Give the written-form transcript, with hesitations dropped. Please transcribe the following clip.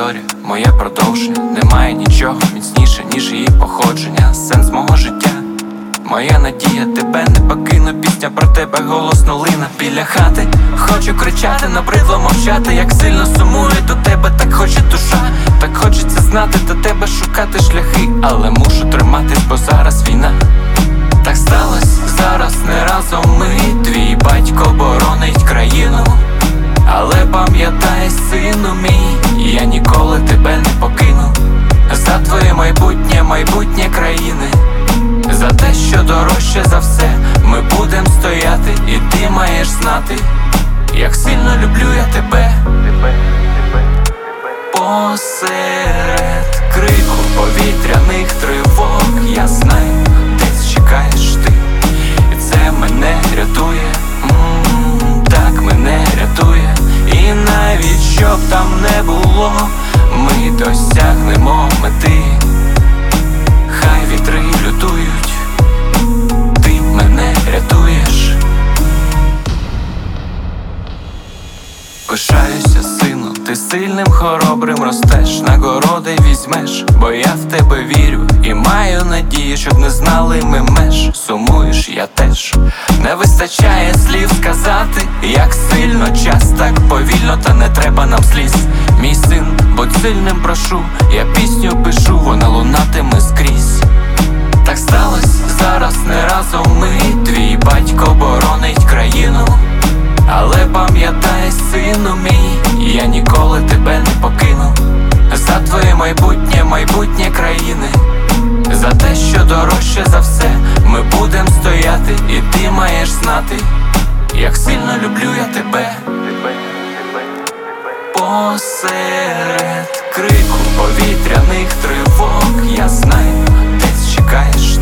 історія, моє продовження. Немає нічого міцніше, ніж її походження. Сенс мого життя, моя надія, тебе не покину. Пісня про тебе голосно лина біля хати. Хочу кричати, набридло мовчати. Як сильно сумую до тебе, так хоче душа. Так хочеться знати, до тебе шукати шляхи. Але мушу триматись, бо зараз війна. Так сталось, зараз не разом ми. Твій батько боронить країну. Але пам'ятай, сину мій, я ніколи тебе не покину. За твоє майбутнє, майбутнє країни. За те, що дорожче за все, ми будем стояти. І ти маєш знати, як сильно люблю я тебе. Посеред крику повітряних тривог я знаю, десь чекаєш ти. І це мене рятує, так мене рятує. І навіть щоб там не було, ми досягнемо мети. Хай вітри лютують, ти мене рятуєш. Пишаюся, сину, ти сильним, хоробрим ростеш, нагороди візьмеш, бо я в тебе вірю і маю надію, щоб не знали ми меж. Сумуєш, я теж. Не вистачає слів сказати, як сильно час так повільно, та не треба нам сліз. Мій син, будь сильним, прошу, я пісню пишу, вона лунатиме скрізь. Так сталось, зараз не разом ми. Твій батько боронить країну. Але пам'ятай, сину мій, я ніколи тебе не покину. За твоє майбутнє, майбутнє країни. За те, що дорожче за все, ми будем стояти. І ти маєш знати, як сильно люблю я тебе. Посеред крику повітряних тривог я знаю, десь чекаєш